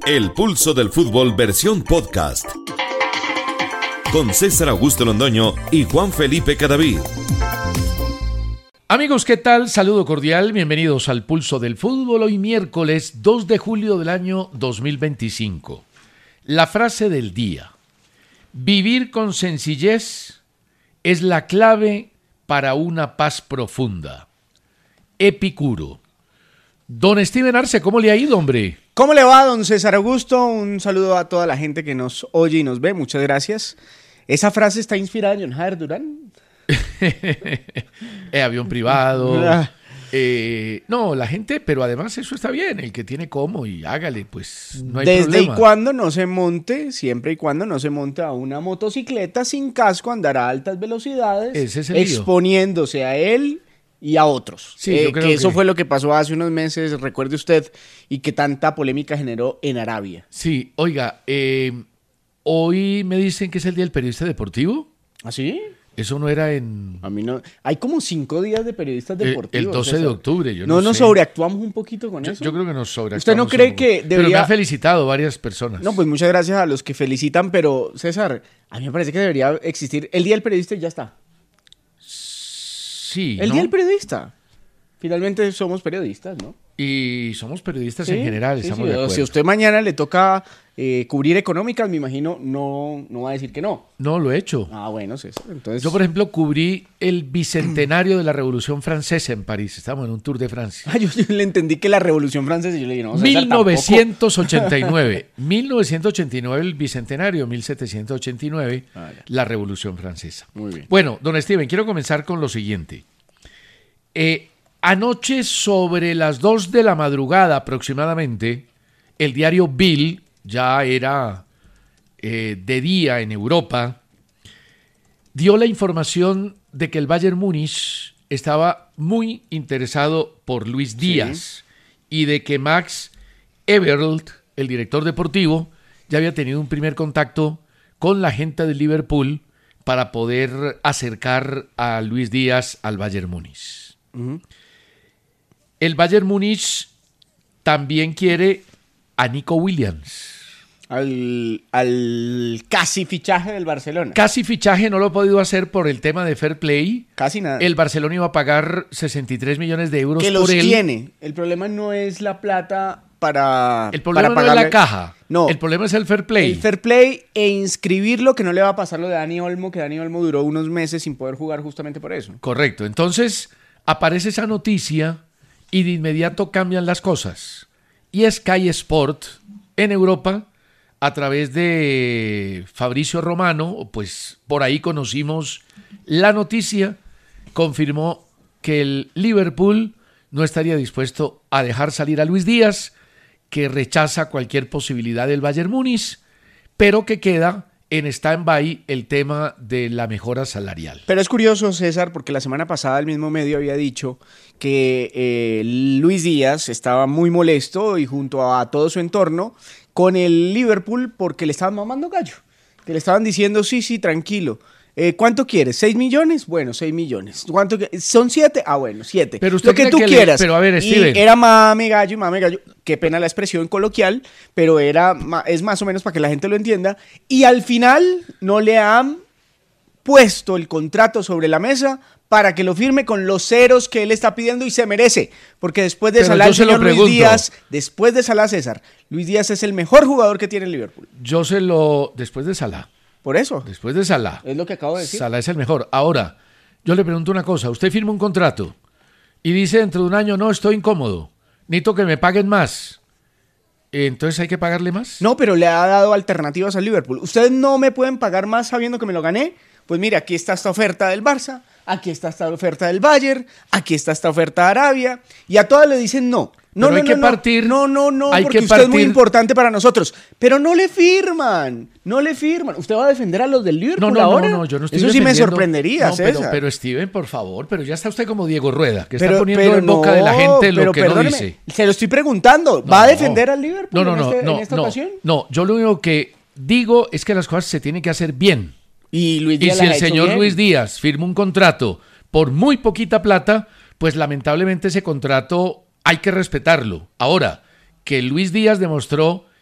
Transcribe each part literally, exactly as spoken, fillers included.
El Pulso del Fútbol versión podcast. Con César Augusto Londoño y Juan Felipe Cadavid. Amigos, ¿qué tal? Saludo cordial, bienvenidos al Pulso del Fútbol. Hoy miércoles dos de julio del año dos mil veinticinco. La frase del día: vivir con sencillez es la clave para una paz profunda. Epicuro. Don Steven Arce, ¿cómo le ha ido, hombre? ¿Cómo le va, don César Augusto? Un saludo a toda la gente que nos oye y nos ve. Muchas gracias. ¿Esa frase está inspirada en John Javier Durán? eh, avión privado. eh, no, la gente, pero además eso está bien. El que tiene cómo y hágale, pues no hay Desde problema. Desde y cuando no se monte, siempre y cuando no se monte a una motocicleta sin casco, andar a altas velocidades, Ese es el exponiéndose lío. a él y a otros. Sí, eh, yo creo que eso que... fue lo que pasó hace unos meses, recuerde usted, y que tanta polémica generó en Arabia. Sí, oiga, eh, hoy me dicen que es el Día del Periodista Deportivo. ¿Ah, sí? Eso no era en... A mí no... Hay como cinco días de periodistas deportivos. El, el doce César. de octubre, yo no no, no nos sé. sobreactuamos un poquito con yo, eso. Yo creo que nos sobreactuamos. ¿Usted no cree que debería...? Pero me han felicitado varias personas. No, pues muchas gracias a los que felicitan, pero César, a mí me parece que debería existir el Día del Periodista y ya está. Sí, El ¿no? Día del Periodista. Finalmente somos periodistas, ¿no? Y somos periodistas Sí, en general, sí, estamos sí. de acuerdo. Si a usted mañana le toca eh, cubrir económicas, me imagino, no, no va a decir que no. No, lo he hecho. Ah, bueno, César, entonces... Yo, por ejemplo, cubrí el bicentenario de la Revolución Francesa en París. Estábamos en un tour de Francia. Ah, yo, yo le entendí que la Revolución Francesa, y yo le dije, no, César, mil novecientos ochenta y nueve. mil novecientos ochenta y nueve el bicentenario, mil setecientos ochenta y nueve Ah, ya. la Revolución Francesa. Muy bien. Bueno, don Steven, quiero comenzar con lo siguiente. Eh, anoche, sobre las dos de la madrugada aproximadamente, el diario Bild, ya era eh, de día en Europa, dio la información de que el Bayern Múnich estaba muy interesado por Luis Díaz, sí, y de que Max Eberl, el director deportivo, ya había tenido un primer contacto con la gente de Liverpool para poder acercar a Luis Díaz al Bayern Múnich. Uh-huh. El Bayern Múnich también quiere a Nico Williams. Al, al casi fichaje del Barcelona. Casi fichaje, no lo ha podido hacer por el tema de fair play. Casi nada. El Barcelona iba a pagar sesenta y tres millones de euros que por los él. tiene. El problema no es la plata para El problema para no pagarle... es la caja. No. El problema es el fair play. El fair play e inscribirlo, que no le va a pasar lo de Dani Olmo, que Dani Olmo duró unos meses sin poder jugar justamente por eso. Correcto. Entonces aparece esa noticia y de inmediato cambian las cosas. Y Sky Sport en Europa, a través de Fabricio Romano, pues por ahí conocimos la noticia, confirmó que el Liverpool no estaría dispuesto a dejar salir a Luis Díaz, que rechaza cualquier posibilidad del Bayern Múnich, pero que queda en stand-by el tema de la mejora salarial. Pero es curioso, César, porque la semana pasada el mismo medio había dicho que eh, Luis Díaz estaba muy molesto y junto a todo su entorno con el Liverpool porque le estaban mamando gallo, que le estaban diciendo sí, sí, tranquilo. Eh, ¿Cuánto quieres? ¿Seis millones? Bueno, seis millones. ¿Cuánto que... ¿Son siete? Ah, bueno, siete. Pero usted lo que cree tú que quieras. Le... Pero a ver, Steven. Y era mame gallo y mame gallo. Qué pena la expresión coloquial, pero era es más o menos para que la gente lo entienda. Y al final no le han puesto el contrato sobre la mesa para que lo firme con los ceros que él está pidiendo y se merece. Porque después de pero Salah, el señor Luis pregunto. Díaz, después de Salah, César, Luis Díaz es el mejor jugador que tiene el Liverpool. Yo se lo... Después de Salah. Por eso. Después de Salah. Es lo que acabo de decir. Salah es el mejor. Ahora, yo le pregunto una cosa. Usted firma un contrato y dice dentro de un año, no, estoy incómodo. Necesito que me paguen más. ¿Entonces hay que pagarle más? No, pero le ha dado alternativas al Liverpool. Ustedes no me pueden pagar más sabiendo que me lo gané. Pues mire, aquí está esta oferta del Barça, aquí está esta oferta del Bayern, aquí está esta oferta de Arabia. Y a todas le dicen no. No, Pero no, hay no, que no, partir, no, no, no, hay porque que usted es muy partir- importante para nosotros. Pero no le firman, no le firman. ¿Usted va a defender a los del Liverpool No, no, ahora? no, no, yo no estoy Eso sí me defendiendo- sorprendería, no, pero, César. pero Steven, por favor, pero ya está usted como Diego Rueda, que está Pero- poniendo pero en boca de la no, gente lo pero que no perdóneme, dice. Se lo estoy preguntando. ¿Va No. a defender al Liverpool No, no, en, no, este- no, en esta no, ocasión? no, yo lo único que digo es que las cosas se tienen que hacer bien. Y Luis Y Díaz si las el ha hecho señor bien. Luis Díaz firma un contrato por muy poquita plata, pues lamentablemente ese contrato hay que respetarlo. Ahora, que Luis Díaz demostró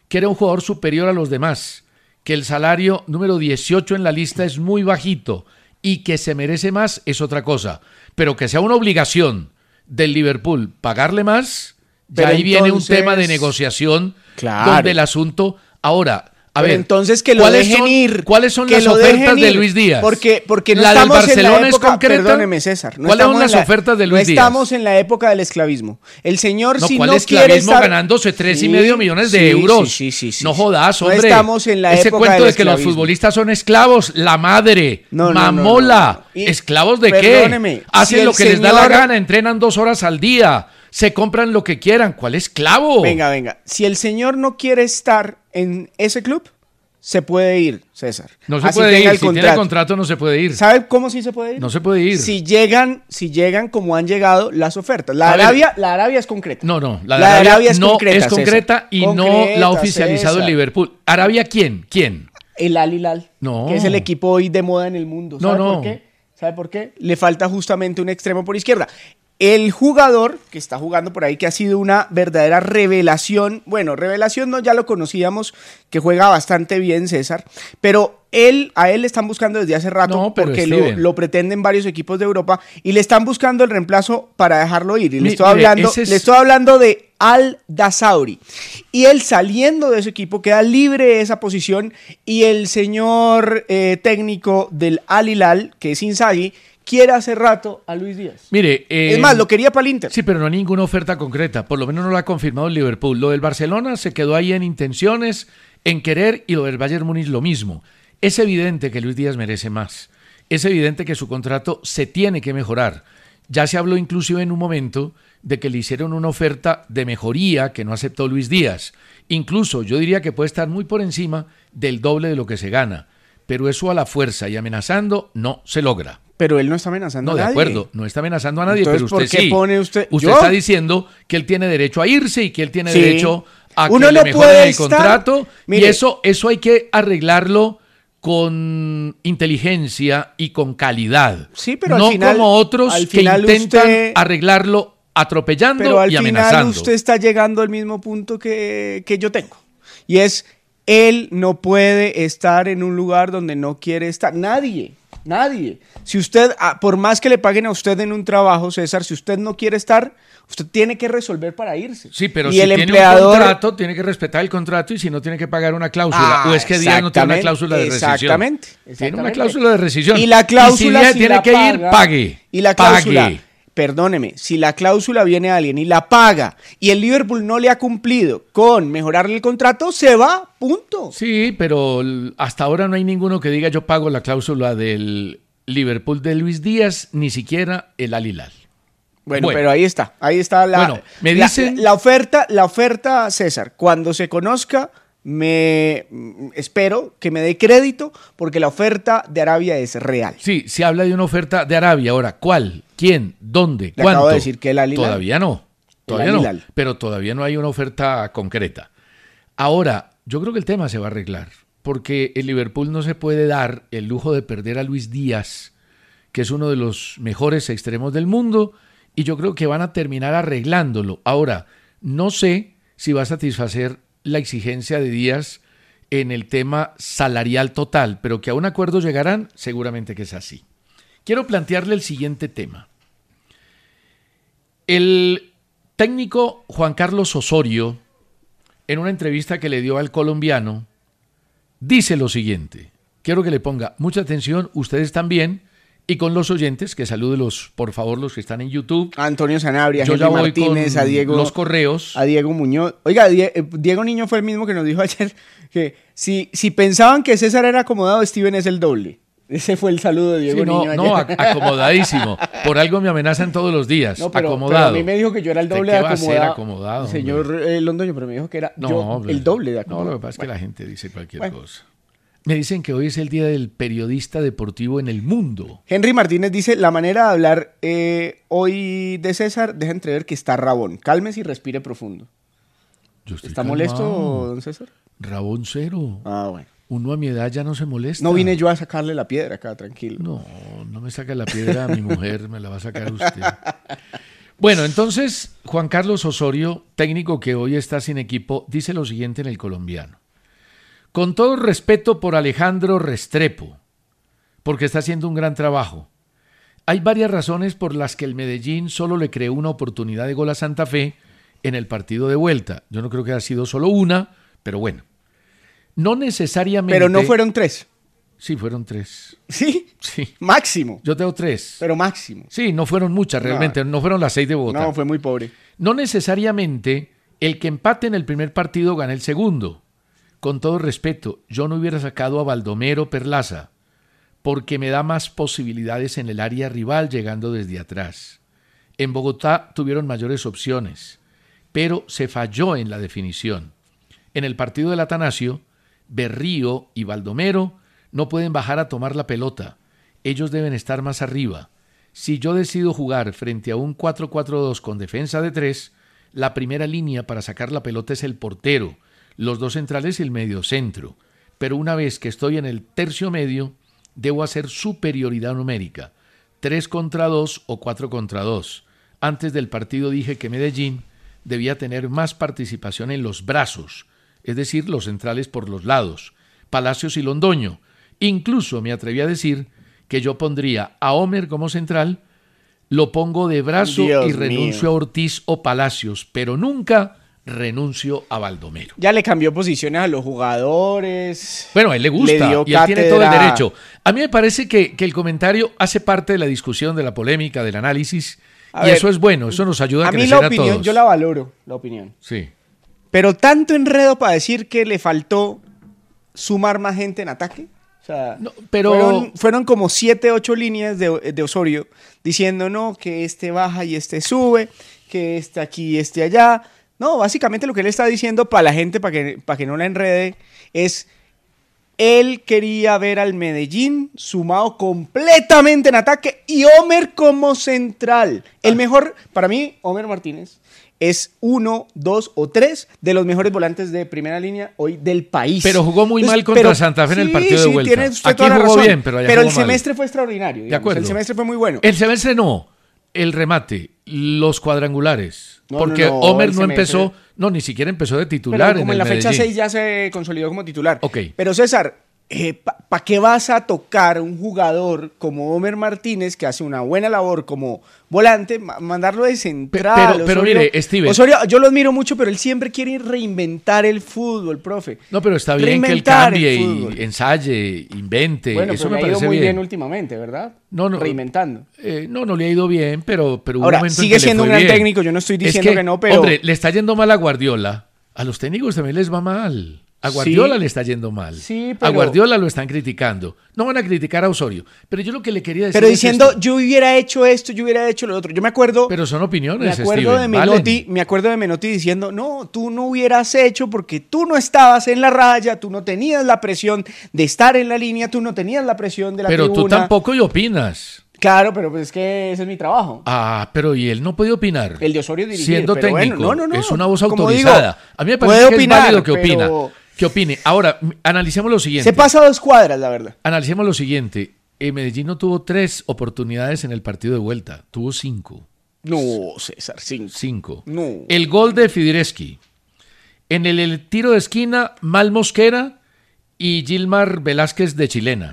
que era un jugador superior a los demás, que el salario número dieciocho en la lista es muy bajito y que se merece más es otra cosa, pero que sea una obligación del Liverpool pagarle más, ya ahí entonces viene un tema de negociación, claro, donde el asunto ahora... A Pero ver, entonces que lo ¿cuáles dejen son, ir. ¿Cuáles son que las ofertas de Luis Díaz? Porque, porque no la estamos del Barcelona en la época, es concreta. Perdóneme, César. No ¿Cuáles son las la, ofertas de Luis no Díaz? No estamos en la época del esclavismo. El señor, no, si ¿cuál no esclavismo quiere estar... ganándose tres sí, y medio millones de sí, euros? Sí, sí, sí, sí, no jodas, hombre. No estamos en la Ese época cuento del de que los futbolistas son esclavos, la madre, no, mamola. No, no, no, no. Y, ¿esclavos de perdóneme, qué? Hacen si lo que señor... les da la gana, entrenan dos horas al día, se compran lo que quieran. ¿Cuál esclavo? Venga, venga. Si el señor no quiere estar en ese club, se puede ir, César. No se Así puede ir, el si contrato. tiene contrato no se puede ir. ¿Sabe cómo sí se puede ir? No se puede ir. Si llegan, si llegan como han llegado las ofertas. La, Arabia, la Arabia es concreta. No, no, la, la de Arabia, Arabia es no concreta, es concreta César. y concreta, no la ha oficializado César. el Liverpool. ¿Arabia quién? ¿Quién? El Al Hilal, no. que es el equipo hoy de moda en el mundo. ¿Sabe no, no. por qué? ¿Sabe por qué? Le falta justamente un extremo por izquierda. El jugador que está jugando por ahí, que ha sido una verdadera revelación, bueno, revelación no, ya lo conocíamos, que juega bastante bien, César, pero él, a él le están buscando desde hace rato, no, porque lo, lo pretenden varios equipos de Europa, y le están buscando el reemplazo para dejarlo ir. Y le, estoy mire, hablando, es... le estoy hablando de Al-Dasauri. Y él, saliendo de ese equipo, queda libre de esa posición, y el señor eh, técnico del Al-Hilal, que es Inzaghi, quiere hace rato a Luis Díaz. Mire, eh, es más, lo quería para el Inter. Sí, pero no hay ninguna oferta concreta. Por lo menos no lo ha confirmado el Liverpool. Lo del Barcelona se quedó ahí en intenciones, en querer, y lo del Bayern Múnich lo mismo. Es evidente que Luis Díaz merece más. Es evidente que su contrato se tiene que mejorar. Ya se habló inclusive en un momento de que le hicieron una oferta de mejoría que no aceptó Luis Díaz. Incluso yo diría que puede estar muy por encima del doble de lo que se gana. Pero eso a la fuerza y amenazando no se logra. Pero él no está amenazando no, a nadie. No, de acuerdo, no está amenazando a nadie, Entonces, pero usted ¿por qué sí. Pone usted usted ¿Yo? está diciendo que él tiene derecho a irse y que él tiene sí. derecho a que Uno le no mejoren puede el estar... contrato. Mire, y eso, eso hay que arreglarlo con inteligencia y con calidad. Sí, pero no al final, como otros al que final intentan usted... arreglarlo atropellando pero al y final amenazando. Usted está llegando al mismo punto que, que yo tengo. Y es, él no puede estar en un lugar donde no quiere estar. Nadie. Nadie. Si usted, por más que le paguen a usted en un trabajo, César, si usted no quiere estar, usted tiene que resolver para irse. Sí, pero y si el tiene empleador... un contrato, tiene que respetar el contrato, y si no tiene que pagar una cláusula. Ah, o es que Díaz no tiene una cláusula de rescisión. Exactamente. Tiene una cláusula de rescisión. Y la cláusula, y si, si tiene la que paga, ir, pague. Y la cláusula... Pague. Perdóneme, si la cláusula viene a alguien y la paga y el Liverpool no le ha cumplido con mejorarle el contrato, se va, punto. Sí, pero hasta ahora no hay ninguno que diga yo pago la cláusula del Liverpool de Luis Díaz, ni siquiera el Al Hilal. Bueno, bueno, pero ahí está, ahí está la, bueno, me dicen... la, la oferta, la oferta, César, cuando se conozca, me espero que me dé crédito porque la oferta de Arabia es real. Sí, se habla de una oferta de Arabia. Ahora, ¿cuál? ¿Quién? ¿Dónde? Le ¿Cuánto? Acabo de decir que el Al Hilal. Todavía no, todavía no, pero todavía no hay una oferta concreta. Ahora, yo creo que el tema se va a arreglar, porque el Liverpool no se puede dar el lujo de perder a Luis Díaz, que es uno de los mejores extremos del mundo, y yo creo que van a terminar arreglándolo. Ahora, no sé si va a satisfacer la exigencia de Díaz en el tema salarial total, pero que a un acuerdo llegarán, seguramente que es así. Quiero plantearle el siguiente tema. El técnico Juan Carlos Osorio, en una entrevista que le dio al Colombiano, dice lo siguiente. Quiero que le ponga mucha atención, ustedes también, y con los oyentes, que salúdelos, por favor, los que están en YouTube. A Antonio Sanabria, a Yo Henry ya voy Martínez, con a Diego. los correos. A Diego Muñoz. Oiga, Diego Niño fue el mismo que nos dijo ayer que si, si pensaban que César era acomodado, Steven es el doble. Ese fue el saludo de Diego sí, no, Niño. No, acomodadísimo. Por algo me amenazan todos los días. No, pero, acomodado. Pero a mí me dijo que yo era el doble ¿De, de qué acomodado. Va a ser acomodado señor eh, Londoño, pero me dijo que era no, yo hombre. el doble de acomodado. No, lo que pasa es bueno. que la gente dice cualquier bueno. cosa. Me dicen que hoy es el día del periodista deportivo en el mundo. Henry Martínez dice, la manera de hablar eh, hoy de César deja entrever que está rabón. Cálmese y respire profundo. Yo estoy ¿Está calmado. molesto, don César? Rabón cero. Ah, bueno. Uno a mi edad ya no se molesta. No vine yo a sacarle la piedra acá, tranquilo. No, no me saca la piedra a mi mujer, me la va a sacar usted. Bueno, entonces Juan Carlos Osorio, técnico que hoy está sin equipo, dice lo siguiente en El Colombiano. Con todo respeto por Alejandro Restrepo, porque está haciendo un gran trabajo. Hay varias razones por las que el Medellín solo le creó una oportunidad de gol a Santa Fe en el partido de vuelta. Yo no creo que haya sido solo una, pero bueno. No necesariamente... Pero no fueron tres. Sí, fueron tres. ¿Sí? Sí. Máximo. Yo tengo tres. Pero máximo. Sí, no fueron muchas realmente, no, no fueron las seis de Bogotá. No, fue muy pobre. No necesariamente el que empate en el primer partido gana el segundo. Con todo respeto, yo no hubiera sacado a Baldomero Perlaza, porque me da más posibilidades en el área rival llegando desde atrás. En Bogotá tuvieron mayores opciones, pero se falló en la definición. En el partido del Atanasio, Berrío y Baldomero no pueden bajar a tomar la pelota. Ellos deben estar más arriba. Si yo decido jugar frente a un cuatro cuatro dos con defensa de tres, la primera línea para sacar la pelota es el portero, los dos centrales y el mediocentro. Pero una vez que estoy en el tercio medio, debo hacer superioridad numérica. tres contra dos o cuatro contra dos. Antes del partido dije que Medellín debía tener más participación en los brazos, es decir, los centrales por los lados, Palacios y Londoño. Incluso me atreví a decir que yo pondría a Homer como central, lo pongo de brazo Dios y renuncio mío. a Ortiz o Palacios, pero nunca renuncio a Baldomero. Ya le cambió posiciones a los jugadores. Bueno, a él le gusta Le dio y él tiene todo el cátedra. derecho. A mí me parece que, que el comentario hace parte de la discusión, de la polémica, del análisis, A y ver, eso es bueno, eso nos ayuda a, A mí crecer la opinión, a todos. yo la valoro, la opinión. Sí. Pero tanto enredo para decir que le faltó sumar más gente en ataque. O sea, No, pero- fueron, fueron como siete, ocho líneas de, de Osorio diciendo, no, que este baja y este sube, que este aquí y este allá. No, básicamente lo que él está diciendo para la gente, para que, para que no la enrede, es él quería ver al Medellín sumado completamente en ataque y Homer como central. El mejor, para mí, Homer Martínez es uno, dos o tres de los mejores volantes de primera línea hoy del país. Pero jugó muy Entonces, mal contra pero- Santa Fe en el sí, partido de sí, vuelta. tiene usted Aquí toda la jugó razón. bien, pero allá Pero el jugó mal. semestre fue extraordinario. digamos. acuerdo. El semestre fue muy bueno. El semestre no, el remate, los cuadrangulares. No, porque no, no, Homer el no semestre- empezó, no, ni siquiera empezó de Pero titular como en en el la fecha Medellín. seis ya se consolidó como titular. Ok. Pero César, eh, ¿para qué vas a tocar un jugador como Homer Martínez, que hace una buena labor como volante, ma- mandarlo de central? Pero- pero mire, Steven. Osorio, yo lo admiro mucho, pero él siempre quiere reinventar el fútbol, profe. No, pero está bien que él Reinventar el cambie y fútbol. ensaye, invente. Bueno, Eso pero me le ha ido parece muy bien. bien últimamente, ¿verdad? No, no. Reinventando. Eh, no, no le ha ido bien, pero, pero hubo Ahora, un momento en sigue que le siendo fue un gran bien. técnico, yo no estoy Es diciendo que no, pero- Hombre, le está yendo mal a Guardiola. A los técnicos también les va mal. A Guardiola Sí. le está yendo mal. Sí, A pero- Guardiola lo están criticando. No van a criticar a Osorio. Pero yo lo que le quería decir Pero es diciendo, esto. yo hubiera hecho esto, yo hubiera hecho lo otro. Yo me acuerdo... Pero son opiniones, Me acuerdo Steven, de Menotti, valen. me acuerdo de Menotti diciendo, no, tú no hubieras hecho porque tú no estabas en la raya, tú no tenías la presión de estar en la línea, tú no tenías la presión de la Pero tú tribuna. tampoco y opinas. Claro, pero pues es que ese es mi trabajo. Ah, pero y él no puede opinar. El de Osorio dirigir, Siendo pero técnico. bueno, no, no, no. Es una voz Como autorizada. digo, a mí me puede parece que opinar, es válido que opina. pero- Que opine. Ahora, m- analicemos lo siguiente. Se pasa a dos cuadras, la verdad. Analicemos lo siguiente. Eh, Medellín no tuvo tres oportunidades en el partido de vuelta. Tuvo cinco. No, César, cinco. Cinco. No. El gol de Fidireski. En el, el tiro de esquina, Mal Mosquera y Gilmar Velázquez de chilena.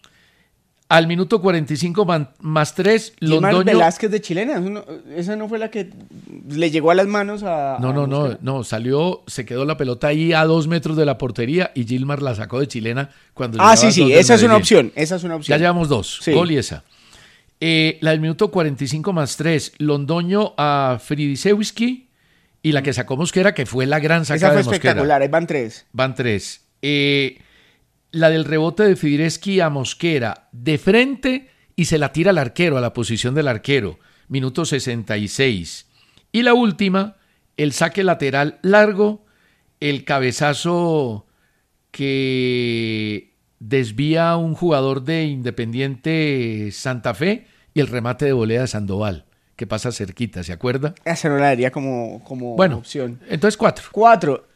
Al minuto cuarenta y cinco man- más tres, Gilmar Londoño. Velázquez de Chilena, eso no- esa no fue la que le llegó a las manos a... No, a no, no, Mosquera. no, salió, se quedó la pelota ahí a dos metros de la portería y Gilmar la sacó de chilena cuando Ah, llevaba sí, sí, dos del esa es una Medellín. opción, esa es una Ya opción. llevamos dos, Sí. gol y esa. Eh, la del minuto cuarenta y cinco más tres, Londoño a Fridisewski y la que sacó Mosquera, que fue la gran Esa sacada fue de Mosquera. espectacular, ahí van tres. Van tres. Eh, la del rebote de Fidireski a Mosquera de frente y se la tira al arquero, a la posición del arquero. Minuto sesenta y seis. Y la última, el saque lateral largo, el cabezazo que desvía a un jugador de Independiente Santa Fe y el remate de volea de Sandoval, que pasa cerquita, ¿se acuerda? Esa no la daría como, como Bueno, opción. entonces cuatro. Cuatro.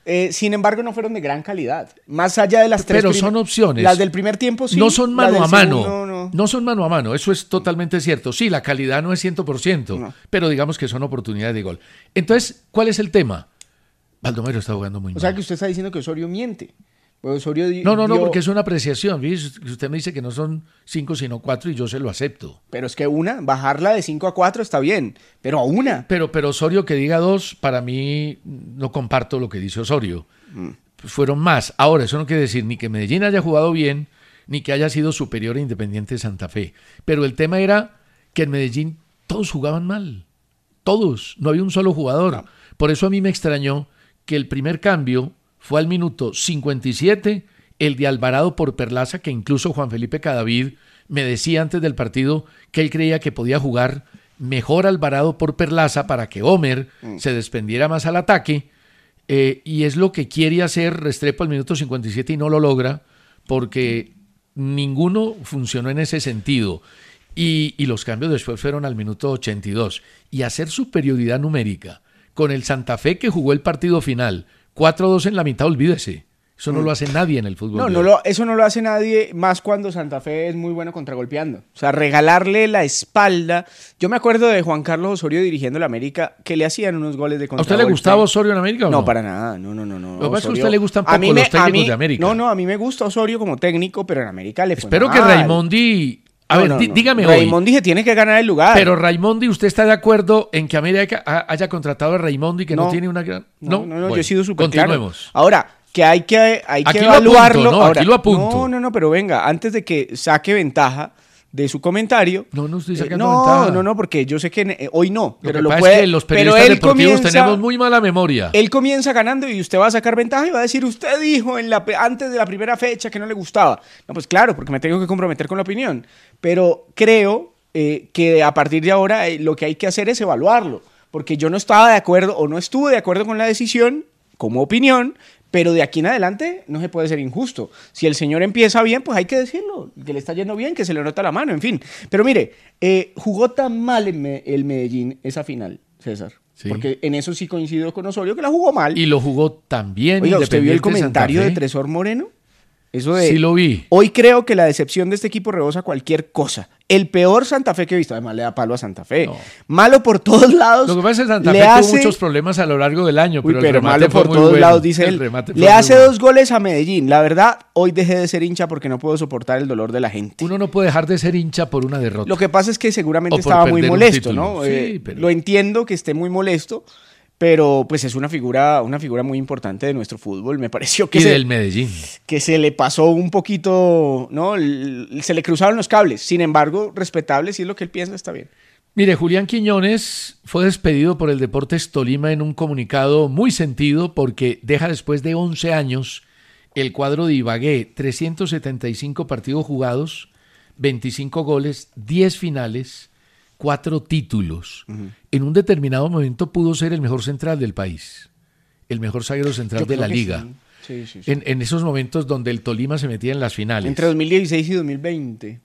Eh, sin embargo, no fueron de gran calidad. Más allá de las tres. Pero prim- son opciones. Las del primer tiempo sí. No son las mano del a mano. segundo, no. No son mano a mano. Eso es totalmente cierto. Sí, la calidad no es cien por ciento. No. Pero digamos que son oportunidades de gol. Entonces, ¿cuál es el tema? Baldomero está jugando muy O mal. sea que usted está diciendo que Osorio miente. Pues Osorio di- No, no, no, dio- porque es una apreciación. ¿Ves? Usted me dice que no son cinco, sino cuatro y yo se lo acepto. Pero es que una, bajarla de cinco a cuatro está bien. Pero a una. Pero, pero Osorio que diga dos, para mí no comparto lo que dice Osorio. Mm. Fueron más. Ahora, eso no quiere decir ni que Medellín haya jugado bien, ni que haya sido superior a Independiente de Santa Fe. Pero el tema era que en Medellín todos jugaban mal. Todos. No había un solo jugador. No. Por eso a mí me extrañó que el primer cambio fue al minuto cincuenta y siete, el de Alvarado por Perlaza, que incluso Juan Felipe Cadavid me decía antes del partido que él creía que podía jugar mejor Alvarado por Perlaza para que Homer mm. se desprendiera más al ataque, eh, y es lo que quiere hacer Restrepo al minuto cincuenta y siete y no lo logra, porque ninguno funcionó en ese sentido. Y, y los cambios después fueron al minuto ochenta y dos. Y hacer superioridad numérica con el Santa Fe que jugó el partido final, cuatro dos en la mitad, olvídese. Eso no mm. lo hace nadie en el fútbol. No, no lo, eso no lo hace nadie, más cuando Santa Fe es muy bueno contragolpeando. O sea, regalarle la espalda. Yo me acuerdo de Juan Carlos Osorio dirigiendo la América, que le hacían unos goles de contragolpe. ¿A usted le gustaba Osorio en América o no? No, para nada. No, no, no. no. Lo que pasa es que a Osorio- usted le gustan a poco mí me- los técnicos a mí- de América. No, no, a mí me gusta Osorio como técnico, pero en América le fue Espero que mal. Raimondi... A No, ver, no, dí- no. dígame hoy. Raimondi se tiene que ganar el lugar. Pero Raimondi, ¿usted está de acuerdo en que América ha- haya contratado a Raimondi que no, No. tiene una gran... No, no, no, Bueno, yo he sido súper claro. continuemos. Ahora, que hay que, hay que Aquí lo evaluarlo. apunto, ¿no? Ahora, Aquí lo apunto. No, no, no, pero venga, antes de que saque ventaja de su comentario. No, no estoy eh, sacando no, ventaja. No, no, porque yo sé que eh, hoy no, Lo pero que lo pasa puede. es que los pero periodistas él deportivos comienza, tenemos muy mala memoria. Él comienza ganando y usted va a sacar ventaja y va a decir, usted dijo en la, antes de la primera fecha que no le gustaba. No, pues claro, porque me tengo que comprometer con la opinión. Pero creo eh, que a partir de ahora eh, lo que hay que hacer es evaluarlo. Porque yo no estaba de acuerdo o no estuve de acuerdo con la decisión como opinión, pero de aquí en adelante no se puede ser injusto. Si el señor empieza bien, pues hay que decirlo, que le está yendo bien, que se le nota la mano, en fin. Pero mire, eh, jugó tan mal en Me- el Medellín esa final, César. Sí. Porque en eso sí coincido con Osorio, que la jugó mal. Y lo jugó también. Oiga, ¿usted vio el Independiente comentario Santa de Fe? Tresor Moreno? Eso de, Sí lo vi. Hoy creo que la decepción de este equipo rebosa cualquier cosa. El peor Santa Fe que he visto, además le da palo a Santa Fe. No. Malo por todos lados. Lo que pasa es que Santa le Fe hace... tuvo muchos problemas a lo largo del año, Uy, pero, pero el remate malo fue por muy todos bueno. lados, dice El él. remate fue Le muy hace bueno. dos goles a Medellín. La verdad, hoy dejé de ser hincha porque no puedo soportar el dolor de la gente. Uno no puede dejar de ser hincha por una derrota. Lo que pasa es que seguramente O por estaba muy perder un molesto, título. ¿no? Sí, Eh, pero- Lo entiendo que esté muy molesto, pero pues es una figura, una figura muy importante de nuestro fútbol. Me pareció que y se, del Medellín. que se le pasó un poquito, ¿no? L- Se le cruzaron los cables. Sin embargo, respetable, si es lo que él piensa, está bien. Mire, Julián Quiñones fue despedido por el Deportes Tolima en un comunicado muy sentido porque deja después de once años el cuadro de Ibagué, trescientos setenta y cinco partidos jugados, veinticinco goles, diez finales, cuatro títulos. Uh-huh. En un determinado momento pudo ser el mejor central del país, el mejor zaguero central Yo de creo la que liga. Sí. Sí, sí, sí. En, en esos momentos donde el Tolima se metía en las finales. Entre dos mil dieciséis y dos mil veinte.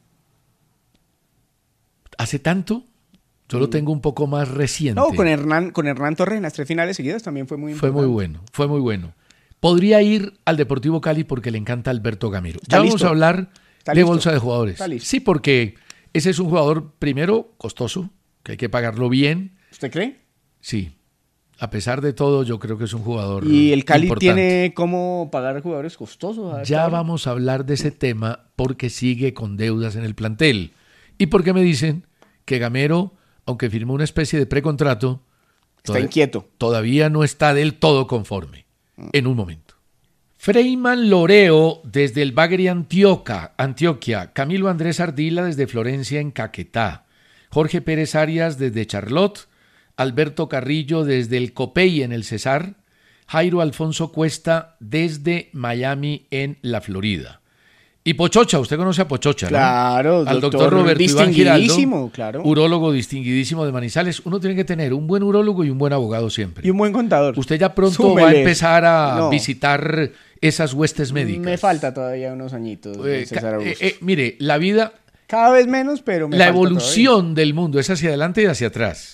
¿Hace tanto? Yo lo tengo un poco más reciente. No, con Hernán, con Hernán Torres en las tres finales seguidas también fue muy Fue importante. muy bueno, fue muy bueno. Podría ir al Deportivo Cali porque le encanta Alberto Gamero. Ya vamos listo. a hablar Está de listo. bolsa de jugadores. Está listo. Sí, porque ese es un jugador, primero, costoso, que hay que pagarlo bien. ¿Usted cree? Sí. A pesar de todo, yo creo que es un jugador Y el Cali importante. tiene cómo pagar jugadores costosos. a esta Ya hora. vamos a hablar de ese tema porque sigue con deudas en el plantel. Y porque me dicen que Gamero, aunque firmó una especie de precontrato, Está inquieto. todavía no está del todo conforme. En un momento. Freyman Loreo desde el Bagre Antioquia, Antioquia, Camilo Andrés Ardila desde Florencia en Caquetá, Jorge Pérez Arias desde Charlotte, Alberto Carrillo desde el Copey en el Cesar, Jairo Alfonso Cuesta desde Miami en la Florida. Y Pochocha, usted conoce a Pochocha, ¿no? Claro, Al doctor, doctor Roberto Iván Giraldo, distinguidísimo, claro. urólogo distinguidísimo de Manizales. Uno tiene que tener un buen urólogo y un buen abogado siempre. Y un buen contador. Usted ya pronto Súmele. va a empezar a No. visitar esas huestes médicas. Me falta todavía unos añitos. don Eh, César ca- Augusto. eh, eh, mire, la vida, Cada vez menos, pero me la falta evolución del mundo es hacia adelante y hacia atrás.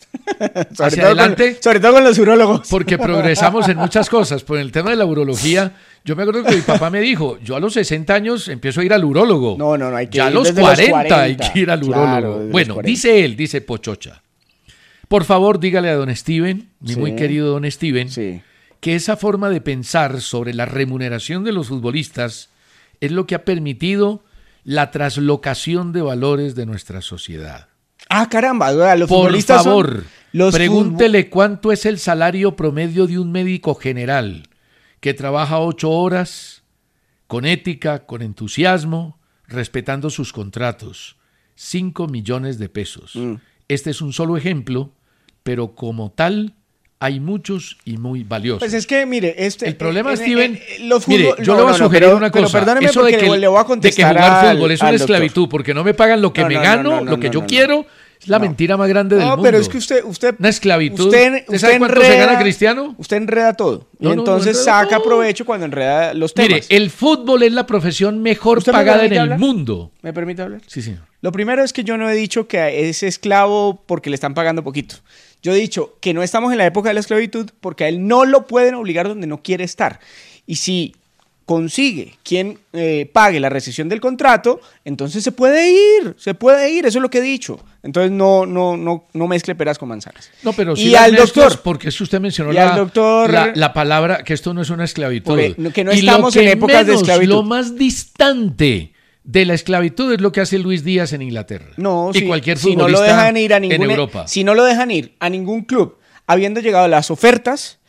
sobre, hacia todo adelante. Con, sobre todo con los urólogos. Porque progresamos en muchas cosas. Por el tema de la urología, yo me acuerdo que mi papá me dijo, yo a los sesenta años empiezo a ir al urólogo. No, no, no, hay que ya ir a los desde cuarenta, los cuarenta hay que ir al urólogo. Claro, bueno, dice él, dice Pochocha. Por favor, dígale a don Steven, mi sí. muy querido don Steven, sí. que esa forma de pensar sobre la remuneración de los futbolistas es lo que ha permitido la traslocación de valores de nuestra sociedad. Ah, caramba, los Por futbolistas favor, son los pregúntele futbol... cuánto es el salario promedio de un médico general que trabaja ocho horas con ética, con entusiasmo, respetando sus contratos. Cinco millones de pesos. Mm. Este es un solo ejemplo, pero como tal hay muchos y muy valiosos. Pues es que, mire, este, el problema, eh, Steven, eh, eh, los mire, fútbol, yo no, le voy a no, sugerir no, pero, una cosa. Pero perdóneme eso porque de que, le voy a contestar de que jugar al, fútbol es una esclavitud, doctor. Porque no me pagan lo que no, me no, gano, no, no, lo que no, yo no, quiero, es la no. mentira más grande del no, mundo. No, pero es que usted, usted, una esclavitud. Usted, ¿Usted, usted sabe cuánto enreda, se gana Cristiano? Usted enreda todo. Y no, entonces no, saca todo. provecho cuando enreda los temas. Mire, el fútbol es la profesión mejor pagada en el hablar? mundo. ¿Me permite hablar? Sí, señor. Lo primero es que yo no he dicho que es esclavo porque le están pagando poquito. Yo he dicho que no estamos en la época de la esclavitud porque a él no lo pueden obligar donde no quiere estar. Y si consigue quien eh, pague la rescisión del contrato, entonces se puede ir, se puede ir, eso es lo que he dicho. Entonces no, no, no, no mezcle peras con manzanas. No, pero sí y al doctor, porque eso usted mencionó y la, al doctor, la, la palabra que esto no es una esclavitud. El, que no estamos y lo que en épocas menos, de esclavitud. Lo más distante de la esclavitud es lo que hace Luis Díaz en Inglaterra. No, y si, cualquier si futbolista no lo dejan ir a ningún, en Europa. Si no lo dejan ir a ningún club, habiendo llegado las ofertas,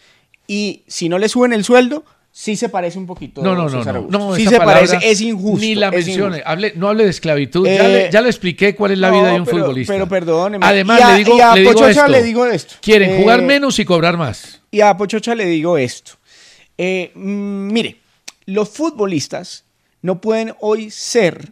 y si no le suben el sueldo, sí se parece un poquito. No, no, no, no, no. Sí se parece, es injusto. Ni la mencione. Hable, no hable de esclavitud. Eh, ya, le, ya le expliqué cuál es la no, vida de un pero, futbolista. Pero perdóneme. Además, y a, le digo, y a le digo Pochocha esto. le digo esto. Quieren eh, jugar menos y cobrar más. Y a Pochocha le digo esto. Eh, mm, mire, los futbolistas no pueden hoy ser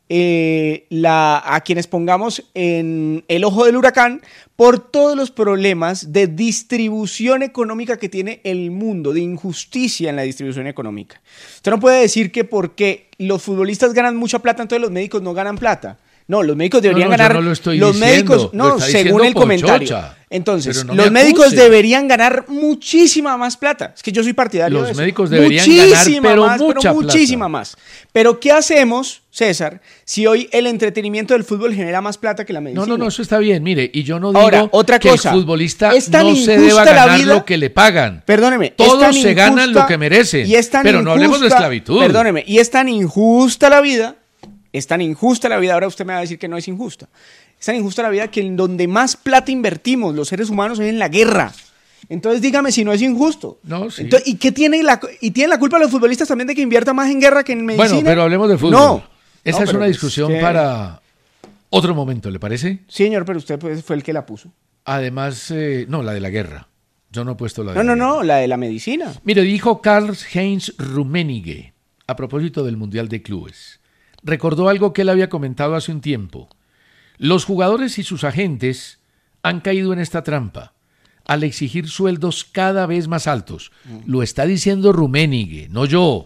Eh, la, a quienes pongamos en el ojo del huracán por todos los problemas de distribución económica que tiene el mundo, de injusticia en la distribución económica. Usted no puede decir que porque los futbolistas ganan mucha plata, entonces los médicos no ganan plata. No, los médicos deberían no, no, ganar. Yo no lo estoy los diciendo, médicos, no, según el comentario. Pochocha, entonces, no los médicos deberían ganar muchísima más plata. Es que yo soy partidario los de eso. Los médicos deberían muchísima ganar, pero más, mucha pero muchísima plata. más. Pero ¿qué hacemos, César, si hoy el entretenimiento del fútbol genera más plata que la medicina? No, no, no, eso está bien. Mire, y yo no digo Ahora, otra que cosa, el futbolista es tan no se injusta deba la ganar vida, lo que le pagan. Perdóneme. Todos es se tan ganan injusta, lo que merecen. Y es tan pero injusta, no hablemos de esclavitud. Perdóneme, y es tan injusta la vida, es tan injusta la vida, ahora usted me va a decir que no es injusta. Es tan injusta la vida que en donde más plata invertimos los seres humanos es en la guerra. Entonces dígame si no es injusto. No, sí. Entonces, ¿y qué tiene la y tienen la culpa los futbolistas también de que invierta más en guerra que en medicina? Bueno, pero hablemos de fútbol. No. Esa no, es una discusión que... para otro momento, ¿le parece? Sí, señor, pero usted pues, fue el que la puso. Además, eh, no, la de la guerra. Yo no he puesto la de No, la no, guerra. no, la de la medicina. Mire, dijo Karl-Heinz Rummenigge a propósito del Mundial de Clubes. Recordó algo que él había comentado hace un tiempo. Los jugadores y sus agentes han caído en esta trampa al exigir sueldos cada vez más altos. Lo está diciendo Rummenigge, no yo.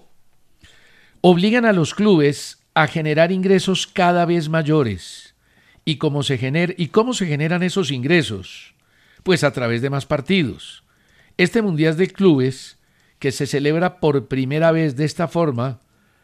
Obligan a los clubes a generar ingresos cada vez mayores. ¿Y cómo se gener- ¿Y cómo se generan esos ingresos? Pues a través de más partidos. Este Mundial de Clubes, que se celebra por primera vez de esta forma,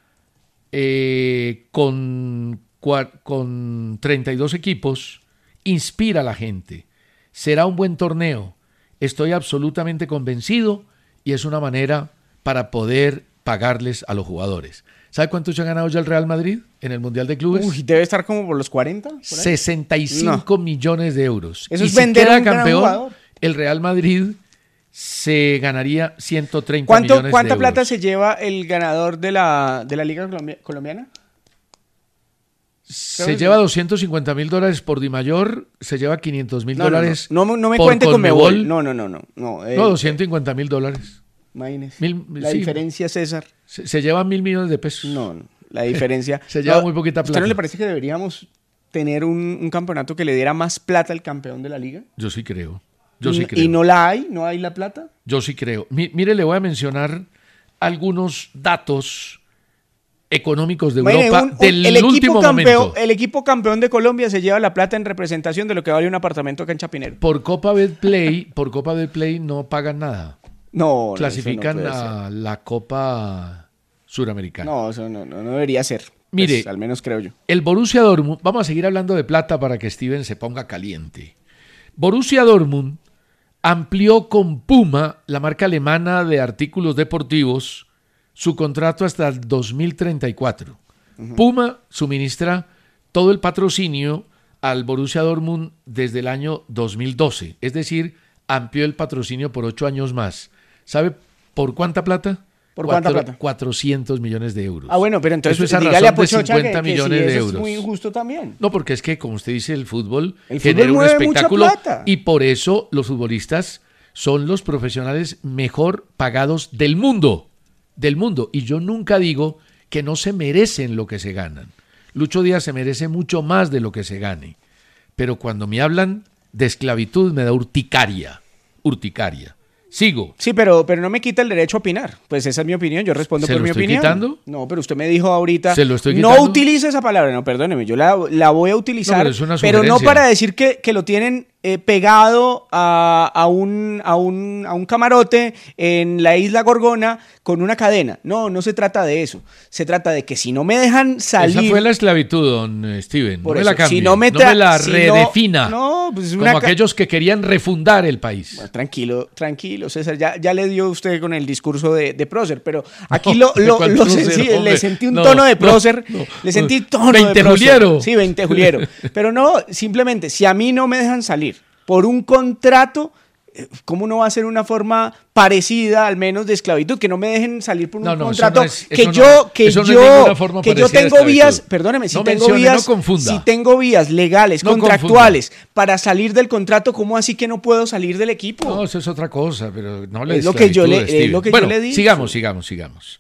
eh, con... con treinta y dos equipos, inspira a la gente. Será un buen torneo. Estoy absolutamente convencido y es una manera para poder pagarles a los jugadores. ¿Sabe cuánto se ha ganado ya el Real Madrid en el Mundial de Clubes? Uy, debe estar como por los cuarenta. ¿por ahí? sesenta y cinco no. millones de euros. Eso y es si vender queda a un gran campeón, jugador. El Real Madrid se ganaría ciento treinta ¿Cuánto, millones de ¿Cuánta euros. plata se lleva el ganador de la, de la Liga Colombia- Colombiana? Se lleva doscientos cincuenta mil dólares por Di Mayor, se lleva quinientos mil No, no, no. dólares. No, no, no me por cuente con Conmebol. Mebol. No, no, no, no. No, eh, No, doscientos cincuenta mil dólares. Imagínese. Mil- la sí. diferencia, César. Se, se llevan mil millones de pesos. No, no. La diferencia. Se lleva No, muy poquita ¿usted plata. no le parece que deberíamos tener un, un campeonato que le diera más plata al campeón de la liga? Yo sí creo. Yo y, sí creo. ¿Y no la hay? ¿No hay la plata? Yo sí creo. Mi- mire, le voy a mencionar algunos datos económicos de Imagínate, Europa un- un- del el equipo último campeón, momento. El equipo campeón de Colombia se lleva la plata en representación de lo que vale un apartamento acá en Chapinero. Por Copa Betplay, por Copa Betplay no pagan nada. No, no, Clasifican eso no puede a la Copa Suramericana. ser. No, eso no, no, no debería ser. Mire, Pues, al menos creo yo. El Borussia Dortmund, vamos a seguir hablando de plata para que Steven se ponga caliente. Borussia Dortmund amplió con Puma, la marca alemana de artículos deportivos, su contrato hasta el dos mil treinta y cuatro. Uh-huh. Puma suministra todo el patrocinio al Borussia Dortmund desde el año dos mil doce, es decir, amplió el patrocinio por ocho años más. ¿Sabe por cuánta plata? ¿Por cuánta Cuatro, plata? cuatrocientos millones de euros. Ah, bueno, pero entonces eso es a dígale a razón de Pochocha cincuenta que, que millones sí, de eso euros. es muy injusto también. No, porque es que, como usted dice, el fútbol El genera fútbol un mueve mucha espectáculo plata. y por eso los futbolistas son los profesionales mejor pagados del mundo, del mundo. Y yo nunca digo que no se merecen lo que se ganan. Lucho Díaz se merece mucho más de lo que se gane. Pero cuando me hablan de esclavitud me da urticaria, urticaria. Sigo. Sí, pero, pero no me quita el derecho a opinar. Pues esa es mi opinión, yo respondo ¿Se por lo mi estoy opinión. quitando? No, pero usted me dijo ahorita, ¿Se lo estoy no quitando? utilice esa palabra, no, perdóneme, yo la, la voy a utilizar, No, pero es una pero no sugerencia. para decir que, que lo tienen eh, pegado a, a, un, a, un, a un camarote en la isla Gorgona con una cadena. No, no se trata de eso. Se trata de que si no me dejan salir... Esa fue la esclavitud, don Steven. Por no me eso, la cambie, si no me no tra- me la si no- redefina. no, pues es como una ca- aquellos que querían refundar el país. Bueno, tranquilo, tranquilo, César. Ya, ya le dio usted con el discurso de, de Prócer, pero aquí lo, lo, ¿cuál lo prócer, sentí- hombre? le sentí un No, tono de no, Prócer. no. Le sentí tono de veinte Prócer. juliero. Sí, veinte juliero. Pero no, simplemente, si a mí no me dejan salir por un contrato, eh, ¿cómo no va a ser una forma parecida, al menos, de esclavitud? Que no me dejen salir por un No, no, eso contrato no es- que eso no- yo, que eso no es yo, ninguna forma que yo parecida de tengo vías, esclavitud. perdóneme, si No tengo mencione, vías, no confunda. si tengo vías legales, No contractuales, para salir del contrato, ¿cómo así que no puedo salir del equipo? No, eso es otra cosa, pero no le Es lo que yo le- esclavitud, es lo que yo bueno, le he dicho. sigamos, sigamos, sigamos.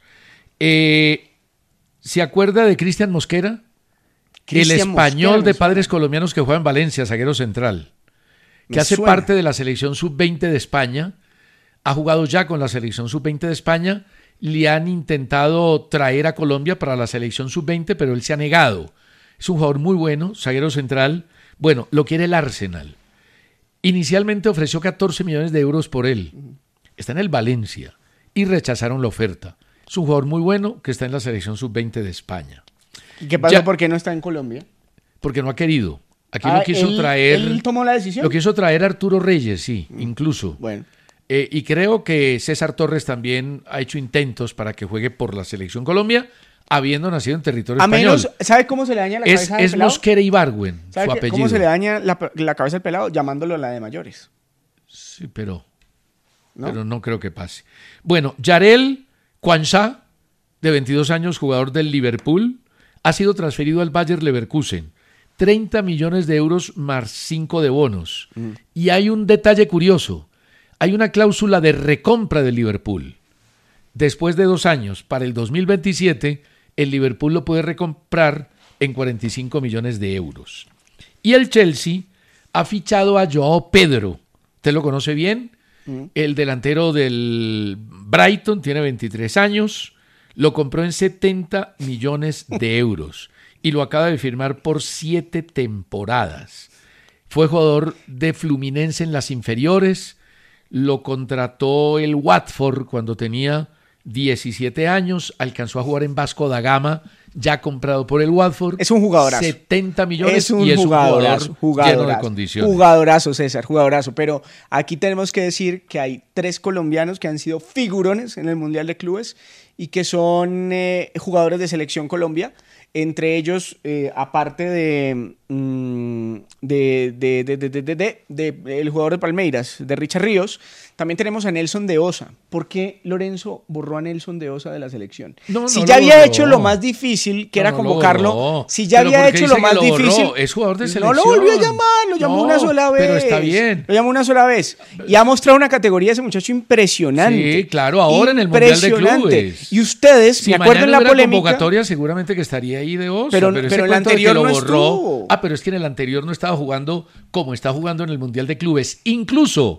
Eh, ¿Se acuerda de Cristian Mosquera? Cristian el español Mosquera, de me suena. padres colombianos que juega en Valencia, zaguero central, que Me hace suena. parte de la selección sub veinte de España, ha jugado ya con la selección sub veinte de España, le han intentado traer a Colombia para la selección sub veinte, pero él se ha negado. Es un jugador muy bueno, zaguero central. Bueno, lo quiere el Arsenal. Inicialmente ofreció catorce millones de euros por él. Está en el Valencia y rechazaron la oferta. Es un jugador muy bueno que está en la selección sub veinte de España. ¿Y qué pasó? Ya- ¿Por qué no está en Colombia? Porque no ha querido. Aquí Ah, lo quiso él- traer. ¿Él tomó la decisión? Lo quiso traer Arturo Reyes, sí, incluso. Bueno, Eh, y creo que César Torres también ha hecho intentos para que juegue por la selección Colombia, habiendo nacido en territorio a español. menos, ¿sabe cómo se le daña la es cabeza al es pelado? Mosquera Ibargüen, ¿Sabe su qué- apellido. cómo se le daña la, la cabeza al pelado? Llamándolo la de mayores. Sí, pero ¿No? pero no creo que pase. Bueno, Yarel Quansah, de veintidós años, jugador del Liverpool, ha sido transferido al Bayer Leverkusen. treinta millones de euros más cinco de bonos. Mm. Y hay un detalle curioso. Hay una cláusula de recompra del Liverpool. Después de dos años, para el dos mil veintisiete, el Liverpool lo puede recomprar en cuarenta y cinco millones de euros. Y el Chelsea ha fichado a Joao Pedro. ¿Usted lo conoce bien? Mm. El delantero del Brighton, tiene veintitrés años, lo compró en setenta millones de euros y lo acaba de firmar por siete temporadas. Fue jugador de Fluminense en las inferiores, lo contrató el Watford cuando tenía diecisiete años, alcanzó a jugar en Vasco da Gama, ya comprado por el Watford. Es un jugadorazo. setenta millones Es un y es un jugadorazo, jugador jugadorazo, lleno de condiciones. Jugadorazo, César, jugadorazo. Pero aquí tenemos que decir que hay tres colombianos que han sido figurones en el Mundial de Clubes y que son eh, jugadores de Selección Colombia. Entre ellos, eh, aparte de, mm, de, de, de, de, de, de, de- de el jugador de Palmeiras, de Richard Ríos, también tenemos a Nelson de Osa. ¿Por qué Lorenzo borró a Nelson de Osa de la selección? No, si no ya lo había borró. hecho lo más difícil, que No, era no lo convocarlo, borró. si ya Pero había ¿por qué hecho dice lo que más lo borró? difícil... Es jugador de No selección. lo volvió a llamar, lo llamó No, una sola vez. pero está bien. Lo llamó una sola vez. Y ha mostrado una categoría ese muchacho impresionante. Sí, claro, ahora en el Mundial de Impresionante. Clubes. Y ustedes, Si me acuerdo mañana en la hubiera polémica... convocatoria, seguramente que estaría ahí de Osa. Pero- ese pero el cuento de que anterior lo no borró. estuvo. Ah, pero es que en el anterior no estaba jugando como está jugando en el Mundial de Clubes. Incluso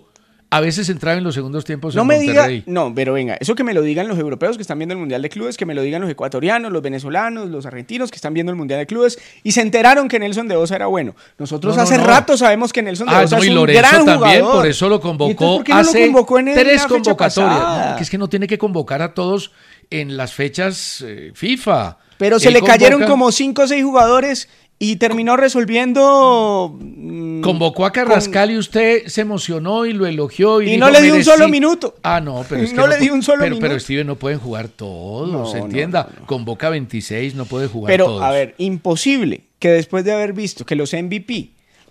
A veces entraba en los segundos tiempos no en me Monterrey. diga, no, pero venga, eso que me lo digan los europeos que están viendo el Mundial de Clubes, que me lo digan los ecuatorianos, los venezolanos, los argentinos que están viendo el Mundial de Clubes y se enteraron que Nelson de Osa era bueno. Nosotros No, no, hace no. rato sabemos que Nelson de Ah, Osa no, es y un Lorenzo gran también, jugador. por eso lo ¿Y convocó entonces por qué no lo hace convocó en el- tres la fecha convocatorias. pasada? No, que es que no tiene que convocar a todos en las fechas eh, FIFA. Pero se Él le cayeron convoca- como cinco o seis jugadores y terminó resolviendo. mm, Convocó a Carrascal y usted se emocionó y lo elogió. Y, Y dijo, no le dio un "Merecí". solo minuto. Ah, no, pero es que No le dio pu- un solo pero, minuto. Pero Steven, no pueden jugar todos, No, se no, entienda. no, no. Convoca veintiséis, no puede jugar Pero, todos. a ver, imposible que después de haber visto que los M V P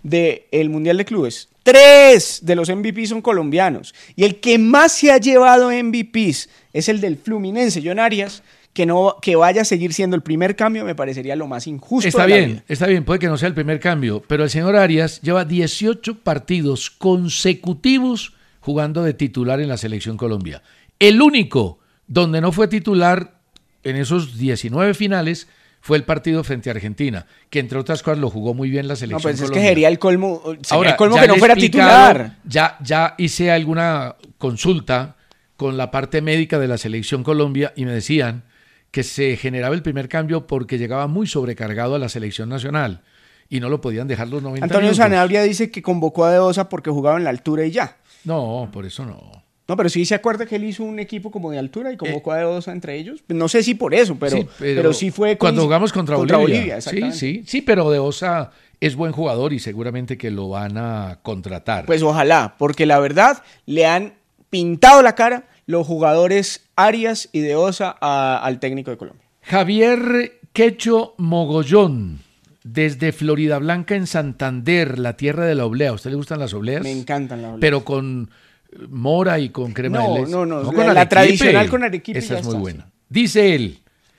del Mundial de Clubes, tres de los M V P son colombianos, y el que más se ha llevado M V Ps es el del Fluminense, John Arias, que, no, que vaya a seguir siendo el primer cambio, me parecería lo más injusto Está de la bien, vida. está bien, puede que no sea el primer cambio, pero el señor Arias lleva dieciocho partidos consecutivos jugando de titular en la Selección Colombia. El único donde no fue titular en esos diecinueve finales fue el partido frente a Argentina, que entre otras cosas lo jugó muy bien la No, Selección pues es Colombia. que sería el colmo, sería Ahora, el colmo ya que le no he fuera explicado, titular. Ya, ya hice alguna consulta con la parte médica de la Selección Colombia y me decían que se generaba el primer cambio porque llegaba muy sobrecargado a la selección nacional y no lo podían dejar los noventa Antonio minutos. Sanabria dice que convocó a De Osa porque jugaba en la altura y ya. No, por eso no. No, pero sí se acuerda que él hizo un equipo como de altura y convocó a De Osa entre ellos. No sé si por eso, pero Sí, pero, pero sí fue cuando con- jugamos contra, contra Bolivia. Bolivia, sí, exactamente. sí, sí, pero De Osa es buen jugador y seguramente que lo van a contratar. Pues ojalá, porque la verdad le han pintado la cara los jugadores Arias y De Osa a- al técnico de Colombia. Javier Quecho Mogollón, desde Florida Blanca en Santander, la tierra de la oblea. ¿A usted le gustan las obleas? Me encantan las obleas. Pero con mora y con crema No, de leche. no, no, la- con la arequipe. tradicional con arequipe Esa ya es muy está, buena. Dice él,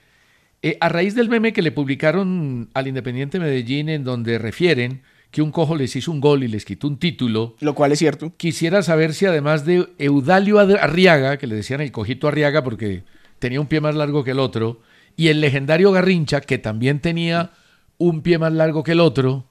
eh, a raíz del meme que le publicaron al Independiente Medellín en donde refieren que un cojo les hizo un gol y les quitó un título, Lo cual es cierto. quisiera saber si además de Eudalio Ad- Arriaga, que le decían el cojito Arriaga porque tenía un pie más largo que el otro, y el legendario Garrincha, que también tenía un pie más largo que el otro,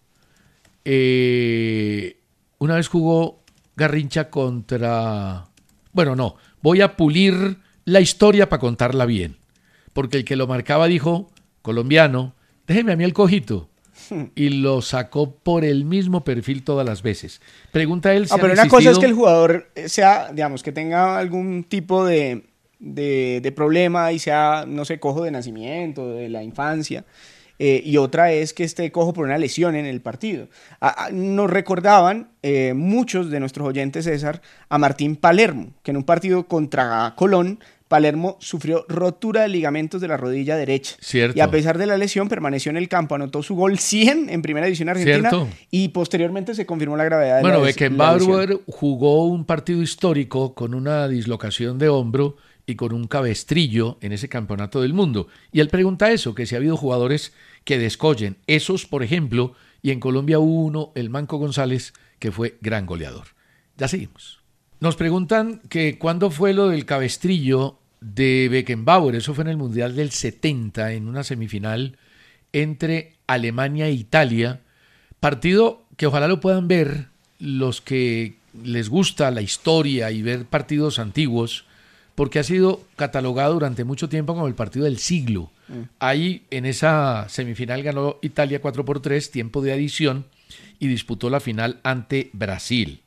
eh, una vez jugó Garrincha contra... Bueno, no, voy a pulir la historia para contarla bien, porque el que lo marcaba dijo, colombiano, déjeme a mí el cojito. Y lo sacó por el mismo perfil todas las veces. Pregunta él si Ah, han pero una cosa es existido- que el jugador sea, digamos, que tenga algún tipo de, de, de problema y sea, no sé, cojo de nacimiento, de la infancia. Eh, y otra es que esté cojo por una lesión en el partido. A- a- nos recordaban eh, muchos de nuestros oyentes, César, a Martín Palermo, que en un partido contra Colón, Palermo sufrió rotura de ligamentos de la rodilla derecha. Cierto. Y a pesar de la lesión, permaneció en el campo, anotó su gol cien en Primera División Argentina. Cierto. Y posteriormente se confirmó la gravedad de Bueno, la, des- la lesión. Beckenbauer jugó un partido histórico con una dislocación de hombro y con un cabestrillo en ese campeonato del mundo. Y él pregunta eso, que si ha habido jugadores que descollen. Esos, por ejemplo, y en Colombia hubo uno, el Manco González, que fue gran goleador. Ya seguimos. Nos preguntan que cuándo fue lo del cabestrillo de Beckenbauer. Eso fue en el Mundial del setenta, en una semifinal entre Alemania e Italia. Partido que ojalá lo puedan ver los que les gusta la historia y ver partidos antiguos, porque ha sido catalogado durante mucho tiempo como el partido del siglo. Mm. Ahí en esa semifinal ganó Italia cuatro por tres, tiempo de adición, y disputó la final ante Brasil.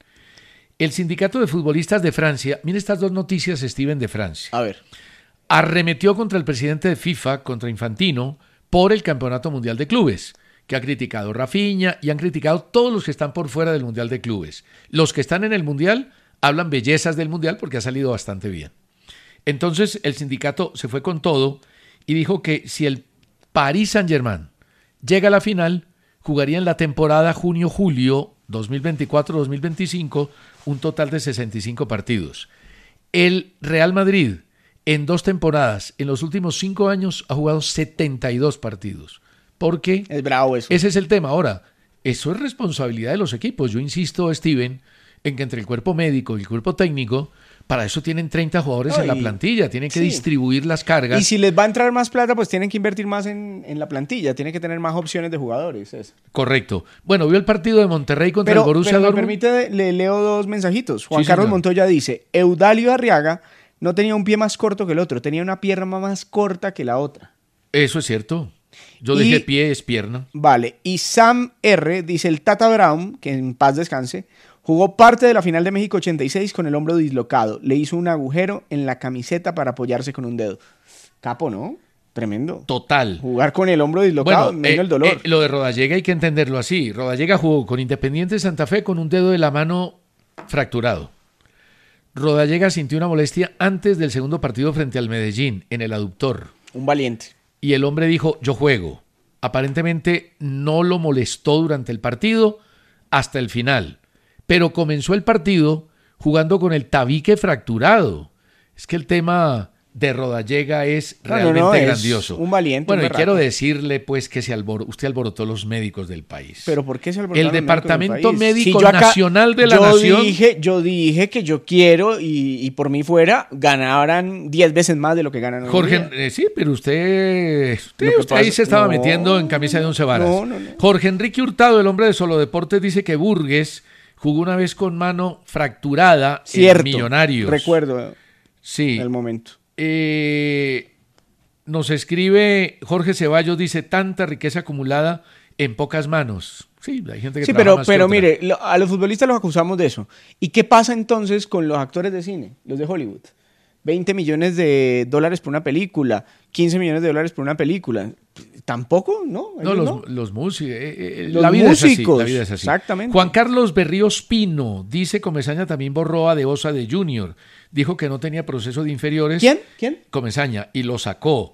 El Sindicato de Futbolistas de Francia, mire estas dos noticias, Steven, de Francia. A ver. Arremetió contra el presidente de FIFA, contra Infantino, por el Campeonato Mundial de Clubes, que ha criticado Rafinha y han criticado todos los que están por fuera del Mundial de Clubes. Los que están en el Mundial hablan bellezas del Mundial porque ha salido bastante bien. Entonces el sindicato se fue con todo y dijo que si el Paris Saint-Germain llega a la final, jugaría en la temporada junio-julio dos mil veinticuatro dos mil veinticinco un total de sesenta y cinco partidos. El Real Madrid en dos temporadas, en los últimos cinco años, ha jugado setenta y dos partidos. Porque es bravo eso. Ese es el tema. Ahora, eso es responsabilidad de los equipos. Yo insisto, Steven, en que entre el cuerpo médico y el cuerpo técnico Para eso tienen treinta jugadores No, en la y- plantilla, tienen que sí. distribuir las cargas. Y si les va a entrar más plata, pues tienen que invertir más en, en la plantilla, tienen que tener más opciones de jugadores. Eso. Correcto. Bueno, vio el partido de Monterrey contra Pero, el Borussia pero me Dortmund. permite, le leo dos mensajitos. Juan Sí, Carlos señor. Montoya dice, Eudalio Arriaga no tenía un pie más corto que el otro, tenía una pierna más corta que la otra. Eso es cierto. Yo Y- dije pie es pierna. Vale, y Sam R. dice, el Tata Brown, que en paz descanse, jugó parte de la final de México ochenta y seis con el hombro dislocado. Le hizo un agujero en la camiseta para apoyarse con un dedo. Capo, ¿no? Tremendo. Total. Jugar con el hombro dislocado, Bueno, menos eh, el dolor. eh, lo de Rodallega hay que entenderlo así. Rodallega jugó con Independiente Santa Fe con un dedo de la mano fracturado. Rodallega sintió una molestia antes del segundo partido frente al Medellín, en el aductor. Un valiente. Y el hombre dijo, yo juego. Aparentemente no lo molestó durante el partido hasta el final. Pero comenzó el partido jugando con el tabique fracturado. Es que el tema de Rodallega es No, no, realmente no, es grandioso. un valiente, Bueno, un y berraco. quiero decirle pues que se albor- usted alborotó los médicos del país. Pero ¿por qué se alborotaron El los médicos del Departamento país? Médico Si yo acá- Nacional de la yo Nación- Dije, yo dije que yo quiero y, y por mí fuera ganaran diez veces más de lo que ganan hoy en Jorge, día. eh, sí, pero usted, usted, Lo que usted ahí pasa- se estaba no, metiendo en camisa de once varas. no, no, no. Jorge Enrique Hurtado, el hombre de Solo Deportes, dice que Burgues jugó una vez con mano fracturada Cierto. en Millonarios. Recuerdo Sí. el momento. Eh, nos escribe Jorge Ceballos, dice, tanta riqueza acumulada en pocas manos. Sí, hay gente que Sí, trabaja pero, más que pero otra. mire, lo- a los futbolistas los acusamos de eso. ¿Y qué pasa entonces con los actores de cine, los de Hollywood? veinte millones de dólares por una película, quince millones de dólares por una película. Tampoco, ¿no? No, Ellos los, no. los músicos. eh, eh, Los la vida músicos, es así. La vida es así. exactamente. Juan Carlos Berríos Pino dice: Comesaña también borró a De Osa de Junior. Dijo que no tenía proceso de inferiores. ¿Quién? ¿Quién? Comesaña. Y lo sacó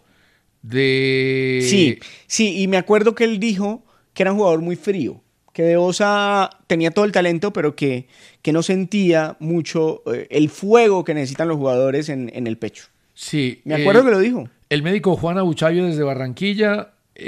de. Sí, sí, y me acuerdo que él dijo que era un jugador muy frío, que De Osa tenía todo el talento, pero que, que no sentía mucho eh, el fuego que necesitan los jugadores en, en el pecho. Sí. Me acuerdo eh, que lo dijo. El médico Juan Abuchayo desde Barranquilla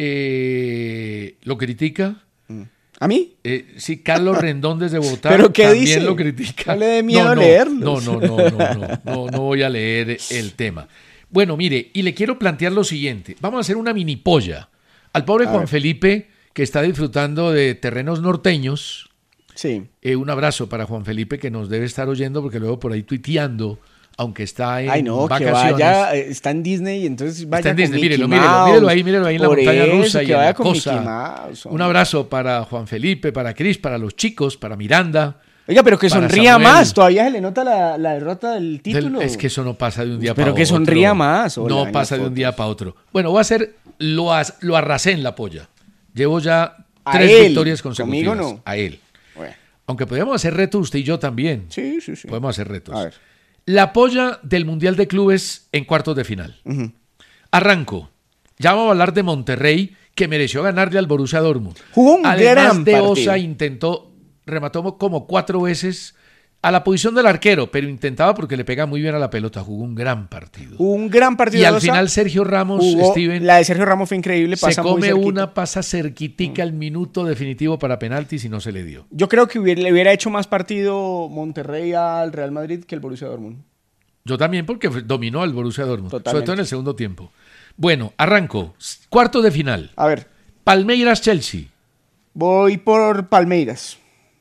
eh, lo critica. ¿A mí? Eh, sí, Carlos Rendón desde Bogotá ¿Pero qué también dice? lo critica. No le dé miedo no, no, leerlos. No, no, no, no, no, no, no voy a leer el tema. Bueno, mire, y le quiero plantear lo siguiente. Vamos a hacer una mini polla. Al pobre A Juan ver. Felipe, que está disfrutando de terrenos norteños, Sí. eh, un abrazo para Juan Felipe, que nos debe estar oyendo, porque luego por ahí tuiteando, aunque está en Ay, no, que vacaciones. vaya, eh, está en Disney y entonces vaya Está en con Disney, Mickey mírelo, mírelo, Mouse. mírelo ahí, mírelo ahí en la Por montaña eso, rusa y que en vaya la con cosa. Mickey Mouse, Un hombre. abrazo para Juan Felipe, para Cris, para los chicos, para Miranda. Oiga, pero que para sonría Samuel. más, todavía se le nota la, la derrota del Del- título. es que eso no pasa de un día para Pero otro. que sonría más. Hola, No en pasa las de un día fotos. para otro. Bueno, voy a hacer, lo, as- lo arrasé en la polla. Llevo ya A tres él, victorias consecutivas. conmigo no. A él. Bueno, Aunque podríamos hacer retos usted y yo también. sí, sí, sí. Podemos hacer retos. A ver. La polla del Mundial de Clubes en cuartos de final. Ujú. Arranco. Ya vamos a hablar de Monterrey, que mereció ganarle al Borussia Dortmund. Jugó un Además, gran de partido. Osa intentó, remató como cuatro veces a la posición del arquero, pero intentaba porque le pega muy bien a la pelota. Jugó un gran partido. Jugó un gran partido. Y al de Osa. final Sergio Ramos, Jugó- Steven, La de Sergio Ramos fue increíble. se Pasa muy come cerquita. una, pasa cerquitica el minuto definitivo para penaltis y no se le dio. Yo creo que hubiera, le hubiera hecho más partido Monterrey al Real Madrid que el Borussia Dortmund. Yo también porque fue- dominó al Borussia Dortmund, sobre Totalmente. todo en el segundo tiempo. Bueno, arranco. Cuarto de final. A ver, Palmeiras-Chelsea. voy por Palmeiras.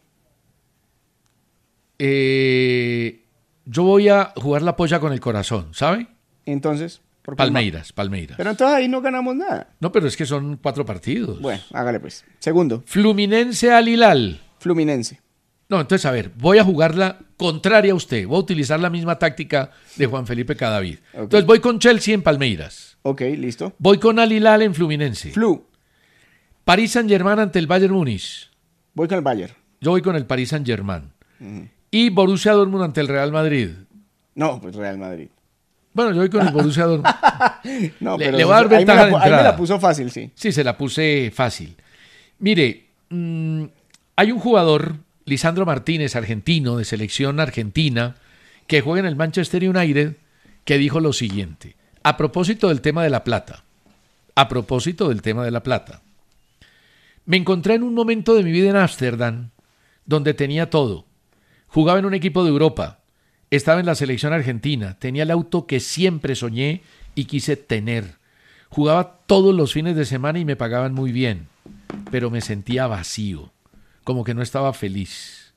Eh, yo voy a jugar la polla con el corazón, ¿sabe? Entonces, por Palmeiras, Palmeiras. Pero entonces ahí no ganamos nada. No, pero es que son cuatro partidos. Bueno, hágale pues. Segundo, Fluminense al Hilal. Fluminense. No, entonces a ver, voy a jugarla contraria a usted. Voy a utilizar la misma táctica de Juan Felipe Cadavid. Ok. Entonces voy con Chelsea en Palmeiras. Ok, listo. Voy con Al Hilal en Fluminense. Flu. Paris Saint-Germain ante el Bayern Múnich. Voy con el Bayern. Yo voy con el Paris Saint-Germain. Y Borussia Dortmund ante el Real Madrid. No, pues Real Madrid. Bueno, yo voy con el Borussia Dortmund. No, Le- pero le voy a dar ahí me ventaja la de pu- ahí me entrada. la puso fácil, sí. Sí, se la puse fácil. Mire, mm, hay un jugador, Lisandro Martínez, argentino, de selección argentina, que juega en el Manchester United, que dijo lo siguiente, a propósito del tema de la plata, a propósito del tema de la plata. Me encontré en un momento de mi vida en Ámsterdam, donde tenía todo. Jugaba en un equipo de Europa, Estaba en la selección argentina, tenía el auto que siempre soñé y quise tener. Jugaba todos los fines de semana y me pagaban muy bien, pero me sentía vacío, como que no estaba feliz.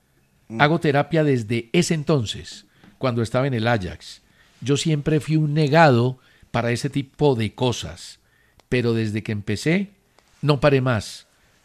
Hago terapia desde ese entonces, cuando estaba en el Ajax. Yo siempre fui un negado para ese tipo de cosas, pero desde que empecé no paré más.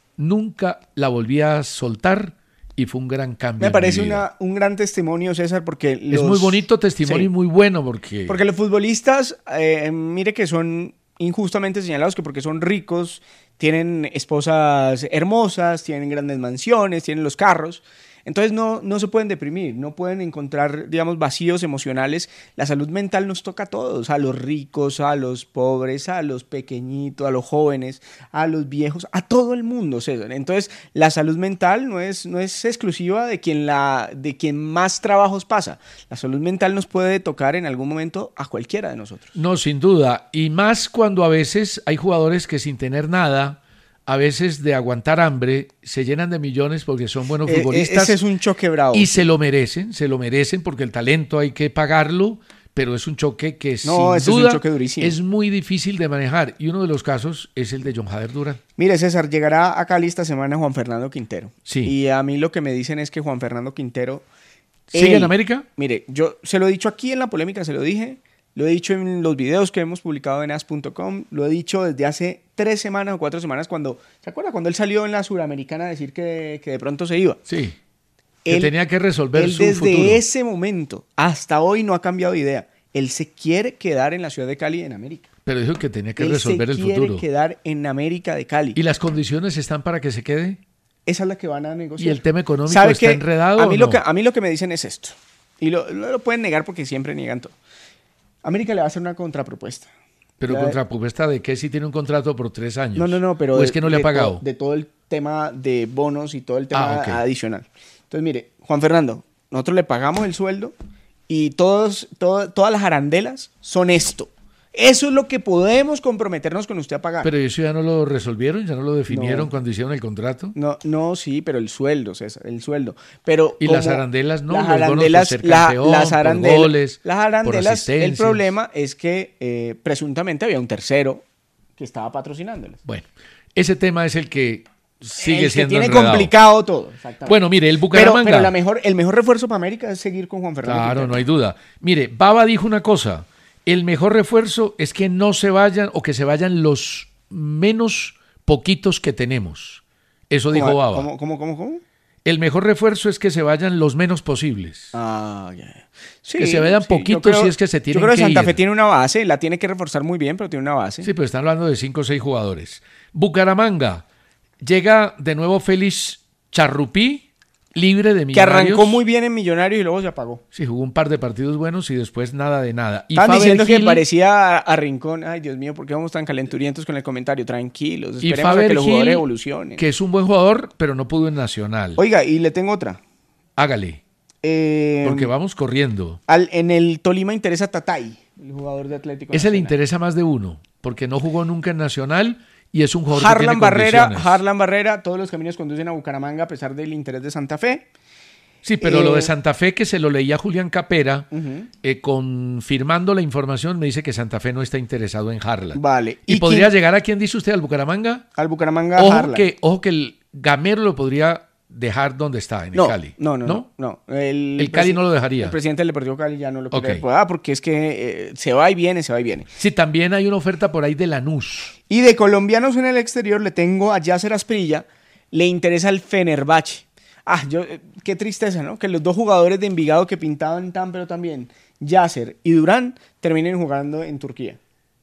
Nunca la volví a soltar y fue un gran cambio. Me parece en mi vida. Una, un gran testimonio, César, porque los... Es muy bonito testimonio Sí. y muy bueno porque... Porque los futbolistas, eh, mire que son injustamente señalados que porque son ricos, tienen esposas hermosas, tienen grandes mansiones, tienen los carros. Entonces no, no se pueden deprimir, no pueden encontrar, digamos, vacíos emocionales. La salud mental nos toca a todos, a los ricos, a los pobres, a los pequeñitos, a los jóvenes, a los viejos, a todo el mundo, César. Entonces la salud mental no es, no es exclusiva de quien, la, de quien más trabajos pasa. La salud mental nos puede tocar en algún momento a cualquiera de nosotros. No, sin duda. Y más cuando a veces hay jugadores que sin tener nada, a veces de aguantar hambre, se llenan de millones porque son buenos Eh, futbolistas. ese es un choque bravo. Y se lo merecen, se lo merecen porque el talento hay que pagarlo, pero es un choque que No, sin ese es un duda choque durísimo. es muy difícil de manejar. Y uno de los casos es el de John Jader Durán. Mire, César, llegará a Cali esta semana Juan Fernando Quintero. Sí. Y a mí lo que me dicen es que Juan Fernando Quintero... ¿Sigue él- en América? Mire, yo se lo he dicho aquí en la polémica, se lo dije, lo he dicho en los videos que hemos publicado en as punto com, lo he dicho desde hace tres semanas o cuatro semanas cuando, ¿se acuerda? Cuando él salió en la Suramericana a decir que, que de pronto se iba. Sí. Que Él- tenía que resolver Él su desde futuro. ese momento hasta hoy no ha cambiado de idea. Él se quiere quedar en la ciudad de Cali, en América. Pero dijo que tenía que Él resolver se el quiere futuro. quedar en América de Cali. ¿Y las condiciones están para que se quede? Esa es la que van a negociar. ¿Y el tema económico ¿Sabe está qué? enredado A mí, o lo no? que, a mí lo que me dicen es esto. Y lo, lo, lo pueden negar porque siempre niegan todo. América le va a hacer una contrapropuesta. ¿Pero La- contrapropuesta de qué si tiene un contrato por tres años? No, no, no, pero... ¿O es de- que no le ha de pagado? to- de todo el tema de bonos y todo el tema Ah, ok. adicional. Entonces, mire, Juan Fernando, nosotros le pagamos el sueldo y todos, todo- todas las arandelas son esto. Eso es lo que podemos comprometernos con usted a pagar. Pero eso ya no lo resolvieron, ya no lo definieron No. cuando hicieron el contrato. No, no, sí, pero el sueldo, César, el sueldo. Pero Y como las arandelas no, las los bonos por arandelas, ser la- campeón, las por arandelas, goles, las por arandelas, el asistencias. problema es que eh, presuntamente había un tercero que estaba patrocinándolas. Bueno, ese tema es el que sigue el que siendo tiene enredado. complicado todo. Exactamente. Bueno, mire, el pero, Bucaramanga. pero la mejor, el mejor refuerzo para América es seguir con Juan Fernando. Claro, Quintero. no hay duda. Mire, Baba dijo una cosa. El mejor refuerzo es que no se vayan o que se vayan los menos poquitos que tenemos. Eso dijo ¿Cómo, Baba. ¿Cómo, cómo, cómo, cómo? El mejor refuerzo es que se vayan los menos posibles. Ah, ya. ya. Sí, Que se vayan sí, poquitos yo creo- si es que se tienen Yo creo que que Santa ir. Fe tiene una base, la tiene que reforzar muy bien, pero tiene una base. Sí, pero están hablando de cinco o seis jugadores. Bucaramanga. Llega de nuevo Félix Charrupí, libre de que Millonarios. arrancó muy bien en Millonarios y luego se apagó. Sí, jugó un par de partidos buenos y después nada de nada. Y Estaban Faber diciendo que Gil- parecía a, a Rincón. Ay, Dios mío, ¿por qué vamos tan calenturientos con el comentario? Tranquilos, y esperemos a Faber que los Gil, jugadores evolucionen. que es un buen jugador, pero no pudo en Nacional. Oiga, y le tengo otra. Hágale, Eh, porque vamos corriendo. al- en el Tolima interesa Tatay, el jugador de Atlético Ese le Nacional. interesa más de uno, porque no jugó nunca en Nacional y es un jugador que Harlan tiene Barrera, condiciones. Harlan Barrera, todos los caminos conducen a Bucaramanga a pesar del interés de Santa Fe. Sí, pero Eh, lo de Santa Fe, que se lo leía Julián Capera, Ujú. eh, confirmando la información, me dice que Santa Fe no está interesado en Harlan. Vale. ¿Y, ¿Y podría quién- llegar a quién dice usted, al Bucaramanga? Al Bucaramanga, Ojo Harlan. que, ojo que el Gamero lo podría dejar donde está, en el no, Cali. no, no, no, no. El, El Cali presi- no lo dejaría. El presidente del Deportivo Cali ya no lo quiere. Ok. Pues, ah, porque es que eh, se va y viene, se va y viene. Sí, también hay una oferta por ahí de Lanús. Y de colombianos en el exterior le tengo a Yasser Asprilla, le interesa el Fenerbahce. Ah, yo, eh, qué tristeza, ¿no? Que los dos jugadores de Envigado que pintaban tan pero también, Yasser y Durán, terminen jugando en Turquía.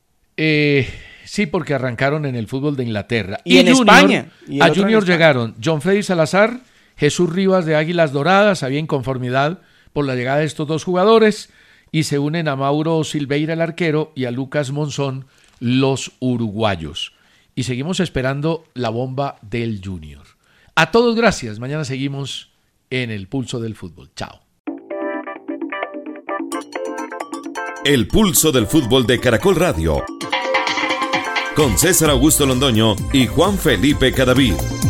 Eh, sí, porque arrancaron en el fútbol de Inglaterra. Y en España. Y el a otro en Junior España. llegaron John Freddy Salazar, Jesús Rivas de Águilas Doradas, había inconformidad por la llegada de estos dos jugadores, y se unen a Mauro Silveira, el arquero, y a Lucas Monzón, los uruguayos. Y seguimos esperando la bomba del Junior. A todos gracias. Mañana seguimos en el Pulso del Fútbol. Chao. El Pulso del Fútbol de Caracol Radio. Con César Augusto Londoño y Juan Felipe Cadavid.